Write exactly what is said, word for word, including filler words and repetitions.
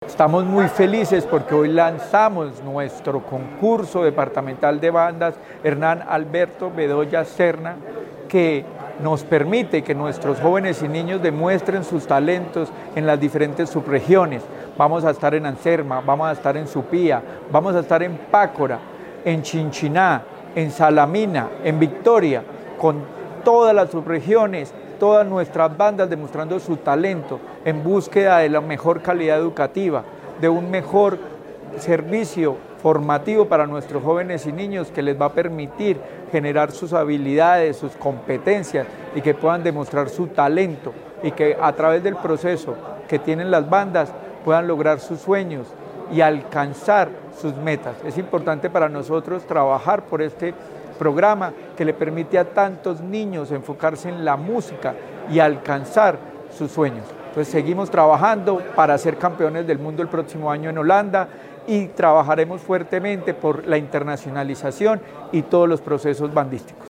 Estamos muy felices porque hoy lanzamos nuestro concurso departamental de bandas Hernán Alberto Bedoya Serna, que nos permite que nuestros jóvenes y niños demuestren sus talentos en las diferentes subregiones. Vamos a estar en Anserma, vamos a estar en Supía, vamos a estar en Pácora, en Chinchiná, en Salamina, en Victoria, con todas las subregiones, todas nuestras bandas demostrando su talento en búsqueda de la mejor calidad educativa, de un mejor servicio formativo para nuestros jóvenes y niños que les va a permitir generar sus habilidades, sus competencias y que puedan demostrar su talento y que a través del proceso que tienen las bandas puedan lograr sus sueños y alcanzar sus metas. Es importante para nosotros trabajar por este programa que le permite a tantos niños enfocarse en la música y alcanzar sus sueños. Entonces seguimos trabajando para ser campeones del mundo el próximo año en Holanda y trabajaremos fuertemente por la internacionalización y todos los procesos bandísticos.